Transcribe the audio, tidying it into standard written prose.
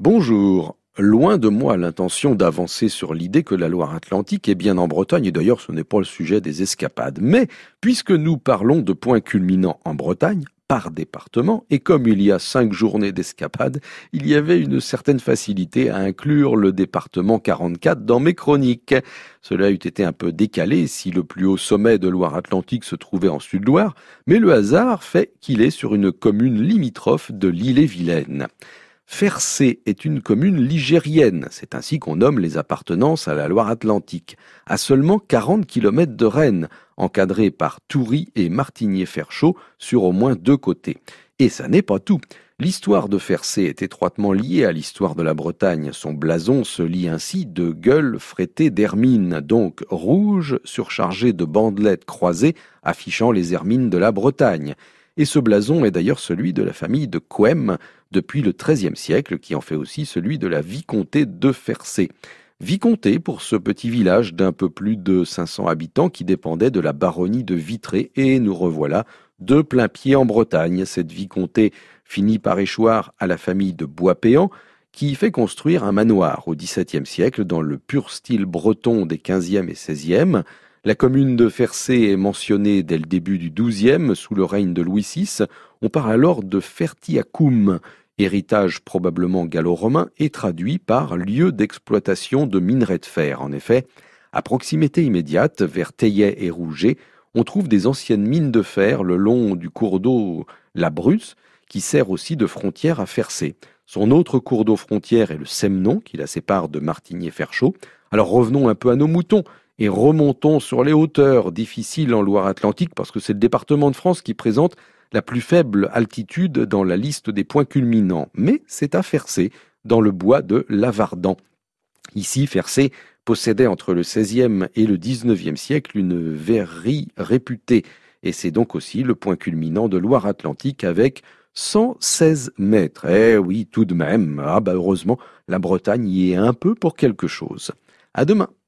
Bonjour. Loin de moi l'intention d'avancer sur l'idée que la Loire-Atlantique est bien en Bretagne, et d'ailleurs ce n'est pas le sujet des escapades. Mais, puisque nous parlons de points culminants en Bretagne, par département, et comme il y a 5 journées d'escapades, il y avait une certaine facilité à inclure le département 44 dans mes chroniques. Cela eût été un peu décalé si le plus haut sommet de Loire-Atlantique se trouvait en Sud-Loire, mais le hasard fait qu'il est sur une commune limitrophe de l'Ille-et-Vilaine. Fercé est une commune ligérienne, c'est ainsi qu'on nomme les appartenances à la Loire-Atlantique, à seulement 40 km de Rennes, encadrée par Toury et Martigny-Ferchaud sur au moins 2 côtés. Et ça n'est pas tout. L'histoire de Fercé est étroitement liée à l'histoire de la Bretagne. Son blason se lie ainsi de gueules frétées d'hermine, donc rouge, surchargé de bandelettes croisées affichant les hermines de la Bretagne. Et ce blason est d'ailleurs celui de la famille de Couëme depuis le XIIIe siècle, qui en fait aussi celui de la vicomté de Fercé. Vicomté pour ce petit village d'un peu plus de 500 habitants qui dépendait de la baronnie de Vitré, et nous revoilà de plein pied en Bretagne. Cette vicomté finit par échoir à la famille de Bois-Péan, qui y fait construire un manoir au XVIIe siècle dans le pur style breton des XVe et XVIe. La commune de Fercé est mentionnée dès le début du XIIe, sous le règne de Louis VI. On parle alors de Fertiacum, héritage probablement gallo-romain et traduit par lieu d'exploitation de minerais de fer. En effet, à proximité immédiate, vers Theillet et Rouget, on trouve des anciennes mines de fer le long du cours d'eau la Bruce, qui sert aussi de frontière à Fercé. Son autre cours d'eau frontière est le Semnon, qui la sépare de Martigny-Ferchaud. Alors revenons un peu à nos moutons et remontons sur les hauteurs difficiles en Loire-Atlantique, parce que c'est le département de France qui présente la plus faible altitude dans la liste des points culminants. Mais c'est à Fercé, dans le bois de Lavardan. Ici, Fercé possédait entre le XVIe et le XIXe siècle une verrerie réputée. Et c'est donc aussi le point culminant de Loire-Atlantique avec 116 mètres. Eh oui, tout de même. Heureusement, la Bretagne y est un peu pour quelque chose. À demain.